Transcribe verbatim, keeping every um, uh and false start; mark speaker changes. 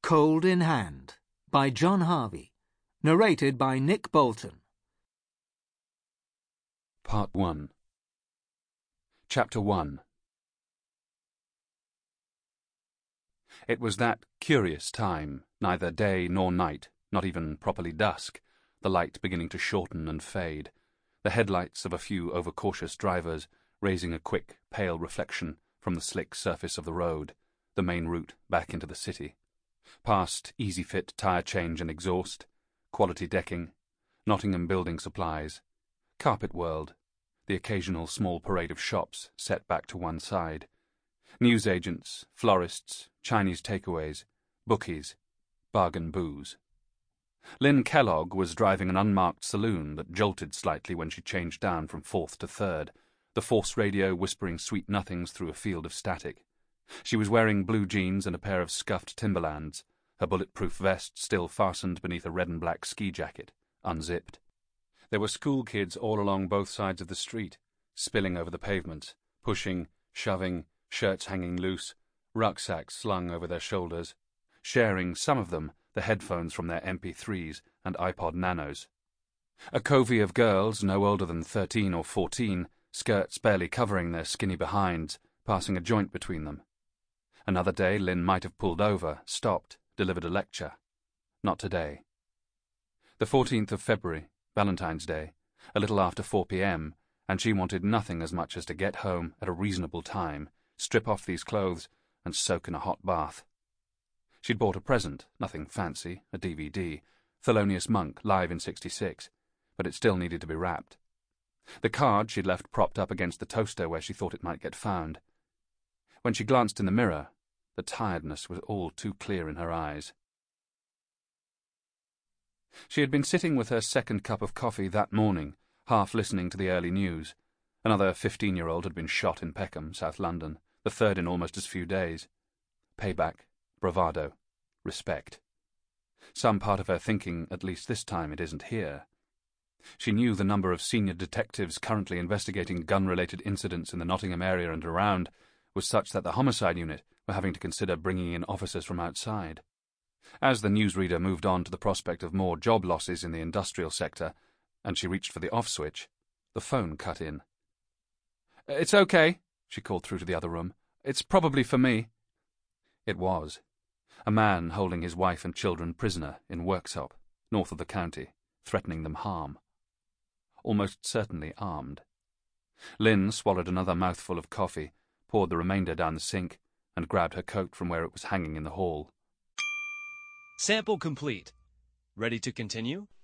Speaker 1: Cold in Hand by John Harvey. Narrated by Nick Bolton.
Speaker 2: Part one. Chapter one. It was that curious time, neither day nor night, not even properly dusk, the light beginning to shorten and fade, the headlights of a few overcautious drivers raising a quick, pale reflection from the slick surface of the road, the main route back into the city, past Easy Fit tyre change and exhaust, Quality Decking, Nottingham Building Supplies, Carpet World, the occasional small parade of shops set back to one side, newsagents, florists, Chinese takeaways, bookies, bargain booze. Lynn Kellogg was driving an unmarked saloon that jolted slightly when she changed down from fourth to third, the force radio whispering sweet nothings through a field of static. She was wearing blue jeans and a pair of scuffed Timberlands, her bulletproof vest still fastened beneath a red and black ski jacket, unzipped. There were school kids all along both sides of the street, spilling over the pavement, pushing, shoving, shirts hanging loose, rucksacks slung over their shoulders, sharing, some of them, the headphones from their M P threes and iPod Nanos. A covey of girls, no older than thirteen or fourteen, skirts barely covering their skinny behinds, passing a joint between them. Another day Lynn might have pulled over, stopped, delivered a lecture. Not today. The fourteenth of February, Valentine's Day, a little after four p m, and she wanted nothing as much as to get home at a reasonable time, strip off these clothes, and soak in a hot bath. She'd bought a present, nothing fancy, a D V D, Thelonious Monk, live in sixty-six, but it still needed to be wrapped. The card she'd left propped up against the toaster where she thought it might get found. When she glanced in the mirror, the tiredness was all too clear in her eyes. She had been sitting with her second cup of coffee that morning, half listening to the early news. Another fifteen-year-old had been shot in Peckham, South London, the third in almost as few days. Payback, bravado, respect. Some part of her thinking, at least this time it isn't here. She knew the number of senior detectives currently investigating gun-related incidents in the Nottingham area and around was such that the homicide unit were having to consider bringing in officers from outside. As the newsreader moved on to the prospect of more job losses in the industrial sector, and she reached for the off switch, the phone cut in. "It's okay," she called through to the other room. "It's probably for me." It was. A man holding his wife and children prisoner in Worksop, north of the county, threatening them harm. Almost certainly armed. Lynn swallowed another mouthful of coffee, poured the remainder down the sink, and grabbed her coat from where it was hanging in the hall.
Speaker 3: Sample complete. Ready to continue?